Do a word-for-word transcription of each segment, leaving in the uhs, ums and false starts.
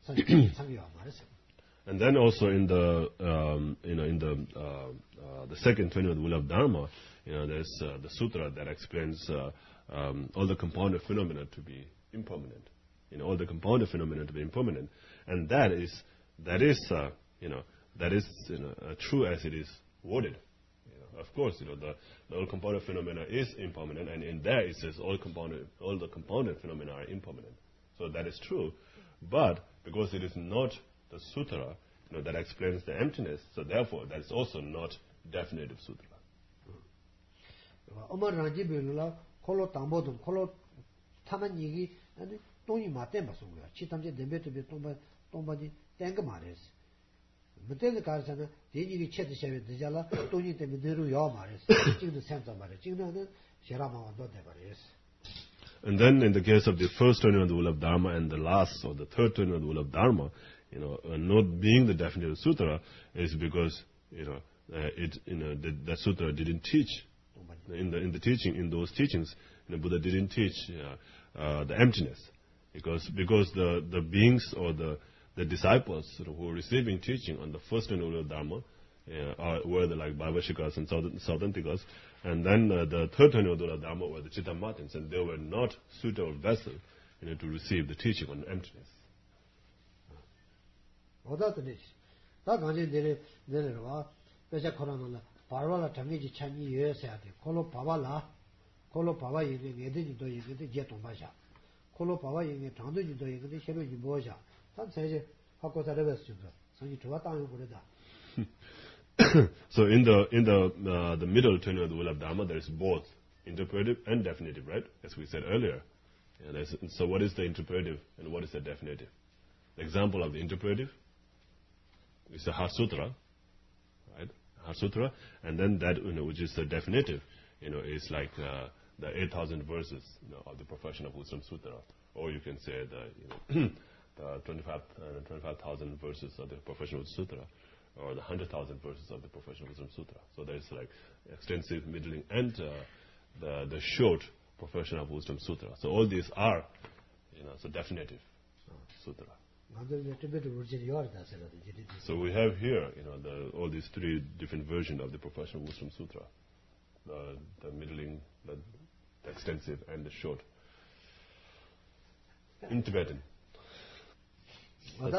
And then also in the um, you know in the uh, uh, the second twenty-one rule of Dharma, you know there's uh, the sutra that explains uh, um, all the compounded phenomena to be impermanent. You know all the compounded phenomena to be impermanent, and that is that is uh, you know that is you know uh, true as it is worded. Of course, you know, the, the all compounded phenomena is impermanent, and in there it says all compounded, all the compounded phenomena are impermanent. So that is true. But because it is not the sutra, you know, that explains the emptiness, so therefore that is also not definitive sutra. Omar Ranji Bilula, Kolo Tambodum, Kolo Tamanigi, and Tony Matemba Sunga, Chitamji, the better be Tombadi, Tangamares. But then the Karsana, the Indian Chet Shavit, the Jala, Tony the Midiru Yamaris, Jing the Santa Maris, Jing the Sherama Dodevaris. And then in the case of the first twenty-one rule of Dharma and the last or the third twenty-one rule of Dharma, you know, uh, not being the definitive sutra is because, you know, uh, it, you know, the, the sutra didn't teach. In the, in the teaching, in those teachings, you know, Buddha didn't teach uh, uh, the emptiness. Because, because the, the beings or the, the disciples who were receiving teaching on the first twenty-one rule of Dharma uh, are, were the like Bhavashikas and Saudantikas. And then uh, the third twenty-one rule of Dharma were the Chittamatins, and they were not suitable vessel, you know, to receive the teaching on emptiness. Parvala Tamiji Chani U S A, Kolo Pavala, Kolo Pava in the Edin do you get the Jetombasha, Kolo Pava in the Tandu do you get the Shelo Boja. That says, how could I ever suit so you to what time would that? So in the in the uh, the middle twenty-one rule of Dharma, there is both interpretive and definitive, right? As we said earlier. Yeah, so what is the interpretive and what is the definitive? The example of the interpretive is the Heart Sutra, right? Heart Sutra, and then that, you know, which is the definitive, you know, is like uh, the eight thousand verses, you know, of the Profession of Wisdom Sutra, or you can say the, you know, the twenty-five thousand verses of the Profession of Wisdom Sutra, or the one hundred thousand verses of the Profession of Wisdom Sutra. So there's like extensive, middling, and uh, the the short Profession of Wisdom Sutra. So all these are, you know, so definitive uh, sutra. So we have here, you know, the, all these three different versions of the Profession of Wisdom Sutra: the, the middling, the, the extensive, and the short. In Tibetan. Ah.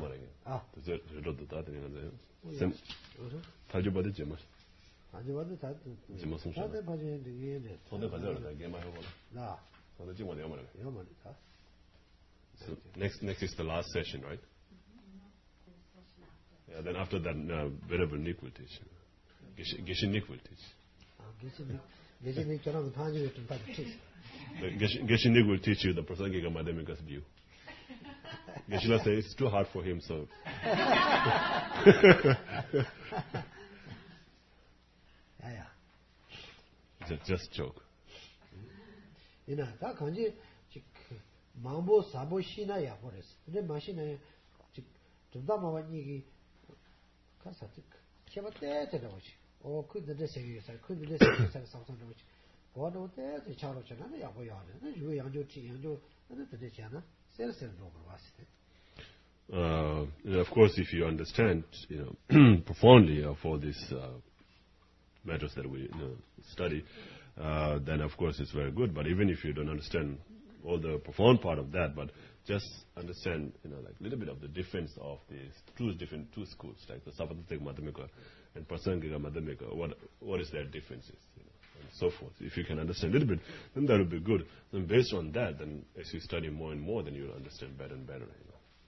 So next, next is the last session, right? Yeah. Then after that, uh, wherever Nick will teach, Geshe Nick will teach. Geshe Nick will teach you the Prasangika Madhyamika's view. Geshe-la says it's too hard for him, so. Just, just joke. You know, that kanji mambo sabo shina ya forest. The machine to Damawani Kasatik. Shabate, or could the desert, could the desert something which what was there, the Charles and the Yaboyan, and you and your tea and the Dechana, sells and over. Uh, of course, if you understand, you know, profoundly of all these uh, matters that we, you know, study, uh, then of course it's very good. But even if you don't understand all the profound part of that, but just understand, you know, like a little bit of the difference of these two different two schools, like the Savatthika Madhyamika and Prasangika Madhyamika. What what is their differences, you know, and so forth. If you can understand a little bit, then that would be good. Then based on that, then as you study more and more, then you'll understand better and better, you know.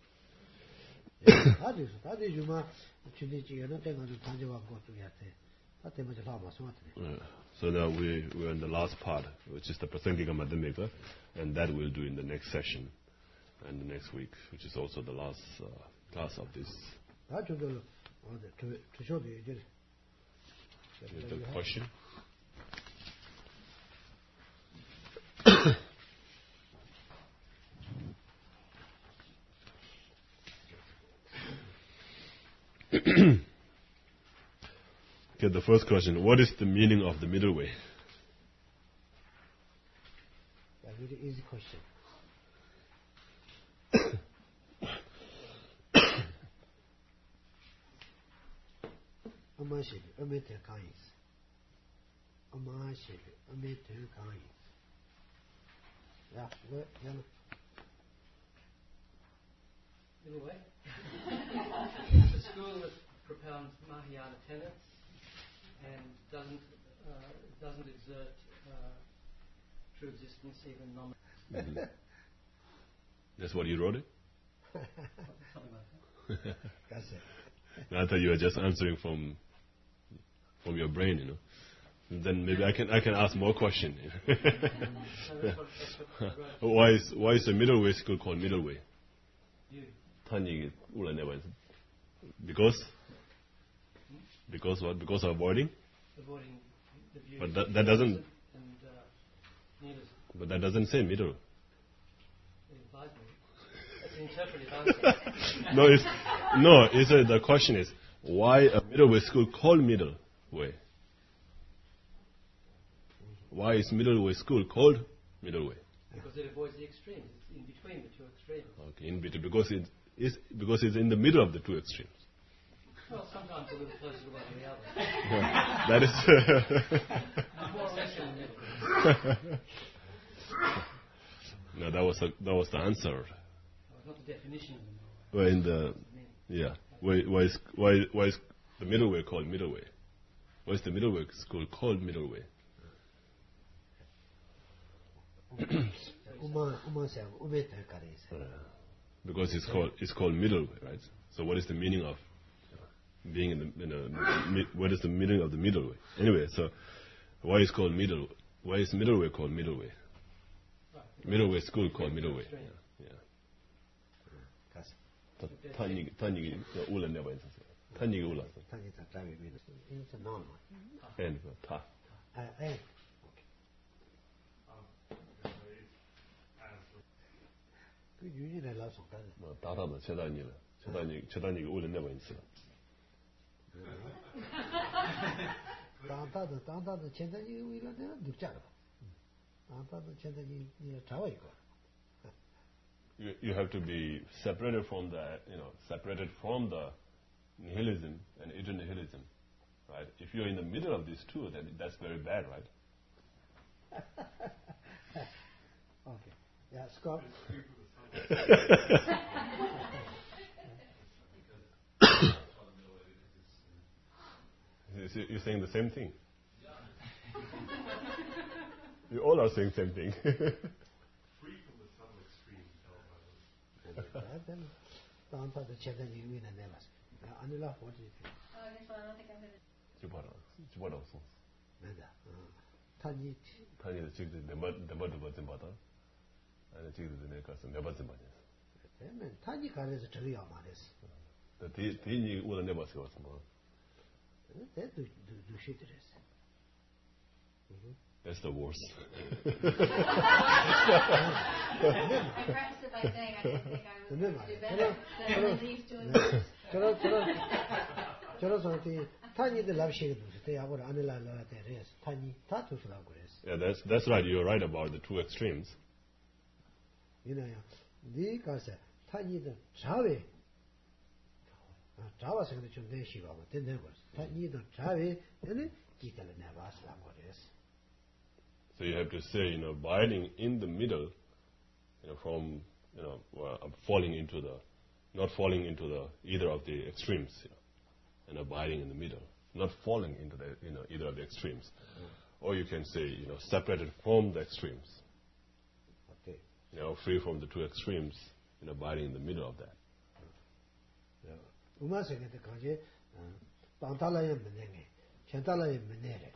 Yeah. So now we, we're in the last part, which is the Prasangika Madhyamika, and that we'll do in the next session and the next week, which is also the last uh, class of this. Is there a question? Okay, the first question, what is the meaning of the middle way? A very easy question. Omashi, Omete Kais. Omashi, Omete Kais. Yeah, what? Yeah. Anyway, the school that propounds Mahayana tenets and doesn't uh, doesn't exert uh, true existence, even nominal. Mm-hmm. That's what you wrote it? Something like that. That's it. I thought you were just answering from from your brain, you know. And then maybe I can I can ask more questions. why is why is the middle way school called middle way? You. Because because what? Because of avoiding. Avoiding the view. But that, that doesn't. And uh, nihilism. But that doesn't say middle. It implies middle. That's an interpretive answer. no, it's no. It's a, the question is why a middle way school called middle way? Why is middle way school called middle way? Because it avoids the extremes. It's in between the two extremes. Okay, in between because it is because it's in the middle of the two extremes. Well, sometimes a little closer to one than the other. Yeah, that is. More or less in the middle. No, that was a, that was the answer. Well, it's not the definition of the middle way. Well, in the yeah, why why is why why is the middle way called middle way? Why is the middle way school called middle way? Because it's called it's called middle way, right? So what is the meaning of being in the in a, mi, what is the meaning of the middle way? Anyway, so why is called middle? Why is middle way called middle way? Middle way school called middle way. Yeah. yeah. 탄이 탄이 올라 내봐 있었어. 탄이 올랐어. 탄이 다 잡이 비는. 인사 나온 거. and 타. 아, 에. 그 유진에 나서 가는. 뭐 다다도 재단이라. 재단이 재단이가 올라 내봐 있어. 당다도 당다도 재단이 위로 내가 눕자라. 당다도 재단이 이 잡아 있고. You, you have to be separated from the, you know, separated from the nihilism and eternal nihilism, right? If you're in the middle of these two, then that's very bad, right? Okay. Yeah, Scott. You're saying the same thing. You all are saying the same thing. 당다도 재단이 위로 내봤어. 아니라 어디? 아, 그래서 I don't think I'm gonna. 주봐라, 주봐라 없어. 맞아. 탄이 탄이 지금 내말 내말도 받지 마다. 아니 지금 내가 가서 내 받지 마냐. 그러면 탄이 가려서 저리야 말했어. 그 대 대니 오늘 내 봤어 왔어 뭐. 대도 두시들었어. That's the worst. I prefaced it by saying I didn't think I was going to do better than these two individuals. 저런 저런 저런 소리 탄이들 납시게 두서 대하고 안을라라 대래서 탄이 다 두서라고 그랬어. Yeah, that's that's right. You're right about the two extremes. 이나요. 네 가서 탄이들 자외 자와서 근데 좀 내시가 뭐 된다고 그랬어. 탄이들 자외 얘는 기타를 내봤으라고 그랬어. So you have to say, you know, abiding in the middle, you know, from, you know, uh, falling into the, not falling into the either of the extremes, you know, and abiding in the middle, not falling into the, you know, either of the extremes, mm. Or you can say, you know, separated from the extremes, okay, you know, free from the two extremes, and abiding in the middle of that. 우마생한테 가지 땅탈라에 문제게, 천탈라에 문제래.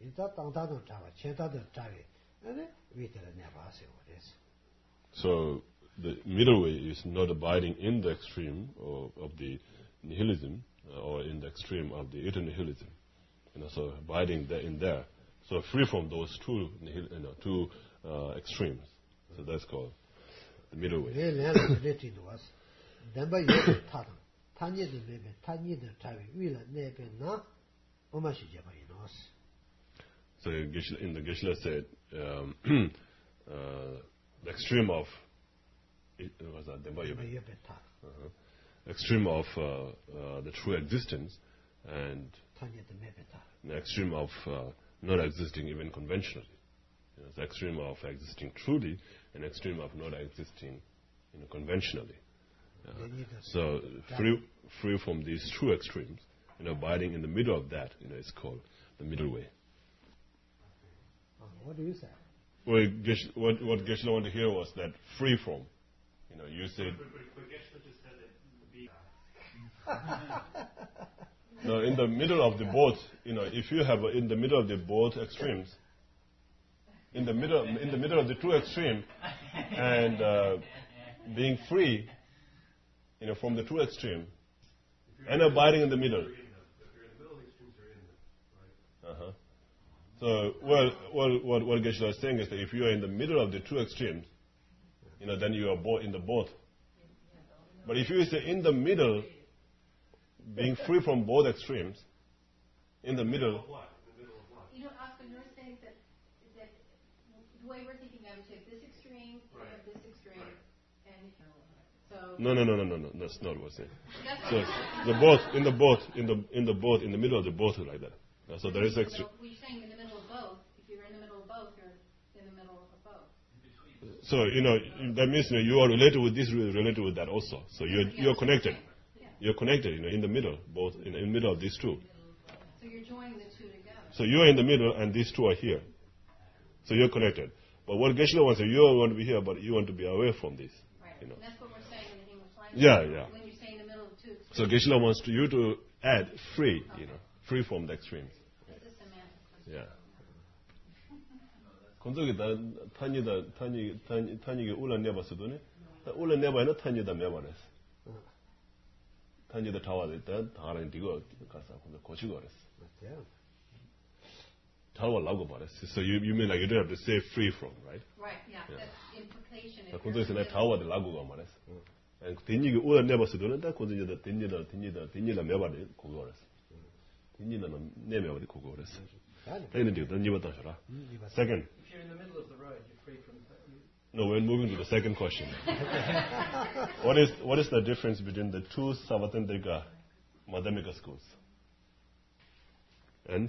So the middle way is not abiding in the extreme of, of the nihilism uh, or in the extreme of the eternal nihilism. You know, so abiding there in there. So free from those two, nihil, you know, two uh, extremes. So that's called the middle way. So in the Geshe said, um, uh, the extreme of was that uh-huh. extreme of uh, uh, the true existence and An extreme of uh, not existing even conventionally. You know, the extreme of existing truly, an extreme of not existing, you know, conventionally. Uh, so free, free from these two extremes, you know, abiding in the middle of that, you know, is called the middle way. What do you say? Well, Gesh, what, what Geshe wanted to hear was that free from. You know, you said. No, in the middle of the both, you know, if you have a, in the middle of the both extremes, in the middle, in the middle of the two extremes, and uh, being free, you know, from the two extremes, and abiding in the middle. Uh-huh. So, well, well, what, what Geshe is saying is that if you are in the middle of the two extremes, you know, then you are both in the both. But if you say in the middle, being free from both extremes, in the middle. You know, Oscar, you're saying that, that the way we're thinking of it, you have this extreme, you have this extreme, and so. No, no, no, no, no, no. That's not what we're saying. So the both, in the both, in the in the both, in the middle of the both, like that. Uh, so there is extreme. We're saying in the middle of both. If you're in the middle of both, you're in the middle of both. So you know that means you, know, you are related with this, related with that also. So you're you're connected. You're connected, you know, in the middle, both in, in the middle of these two. So you're joining the two together. So you're in the middle, and these two are here. So you're connected. But what Geshe wants to, you don't want to be here, but you want to be away from this. Right. You know. And that's what we're saying in the English language. Yeah, yeah. When you say in the middle of two. So Geshe wants to, you to add free, okay. You know, free from the extremes. This is semantics. Yeah. 건조기다 탄이다 탄이 탄 탄이게 올라내봤어도네. 올라내봐야 탄이다 매버렸어. 탄지도 타와됐다 다른 디고 가서 고치고 그랬어. 타와라고 말했어. So you you mean like you don't have to say free from, right? Right. Yeah. yeah. That's implication. 자, 군도에서 내 타와들라고가 말했어. 응. 딘이게 우라 내봤어도는 다 군도에다 딘이다 딘이다 딘이라 매바리 그거 그랬어. 딘이는 내매바리 그거 그랬어. 얘는 지금 던지봤다 하셔라. Second. If you're in the middle of the road, you're free from. No, we're moving to the second question. what is what is the difference between the two Savatendrika Madhyamika schools? And?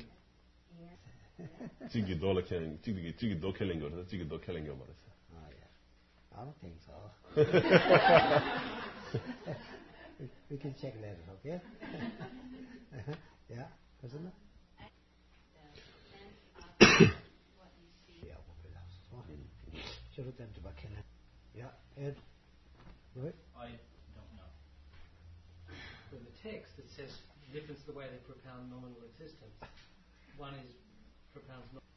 Jigi dola killing, jigi jigi do killing or jigi do killing your mother. Oh yeah, I don't think so. we, we can check later, okay? Yeah, isn't it? Yeah, Ed, right? I don't know. In the text, it says the difference the way they propound nominal existence. One is propounds.